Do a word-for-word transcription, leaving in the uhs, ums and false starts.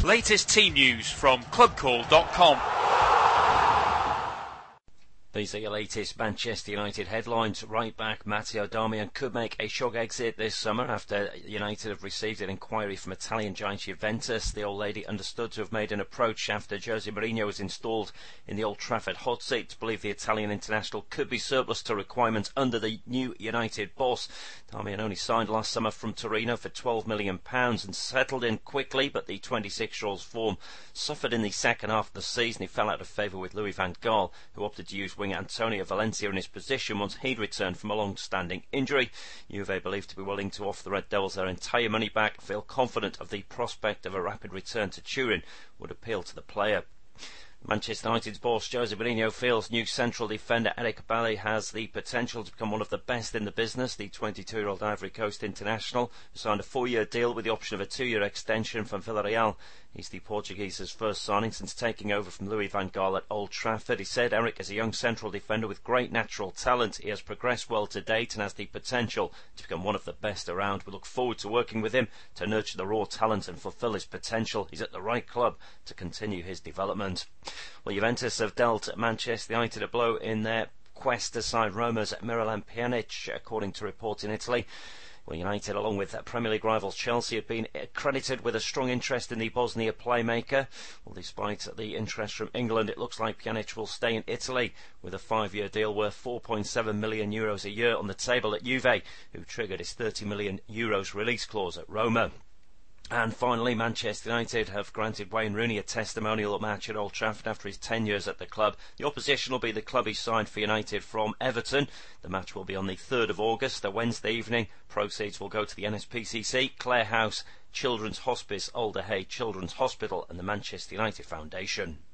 Latest team news from club call dot com. These are your latest Manchester United headlines. Right back Matteo Darmian could make a shock exit this summer after United have received an inquiry from Italian giant Juventus. The old lady understood to have made an approach after Jose Mourinho was installed in the Old Trafford hot seat to believe the Italian international could be surplus to requirements under the new United boss. Darmian only signed last summer from Torino for twelve million pounds and settled in quickly, but the twenty-six-year-old's form suffered in the second half of the season. He fell out of favour with Louis van Gaal, who opted to use winger Antonio Valencia in his position once he'd returned from a long-standing injury. Juve, believed to be willing to offer the Red Devils their entire money back, feel confident of the prospect of a rapid return to Turin would appeal to the player. Manchester United's boss Jose Mourinho feels new central defender Eric Bailly has the potential to become one of the best in the business. The twenty-two-year-old Ivory Coast international signed a four-year deal with the option of a two-year extension from Villarreal. He's the Portuguese's first signing since taking over from Louis van Gaal at Old Trafford. He said Eric is a young central defender with great natural talent. He has progressed well to date and has the potential to become one of the best around. We look forward to working with him to nurture the raw talent and fulfil his potential. He's at the right club to continue his development. Well, Juventus have dealt Manchester United a blow in their quest to sign Roma's Miralem Pjanic, according to reports in Italy. Well, United, along with Premier League rivals Chelsea, have been credited with a strong interest in the Bosnia playmaker. Well, despite the interest from England, it looks like Pjanic will stay in Italy with a five-year deal worth four point seven million euros a year on the table at Juve, who triggered his thirty million euros release clause at Roma. And finally, Manchester United have granted Wayne Rooney a testimonial match at Old Trafford after his ten years at the club. The opposition will be the club he signed for United from Everton. The match will be on the third of August, a Wednesday evening. Proceeds will go to the N S P C C, Clare House, Children's Hospice, Alder Hey Children's Hospital and the Manchester United Foundation.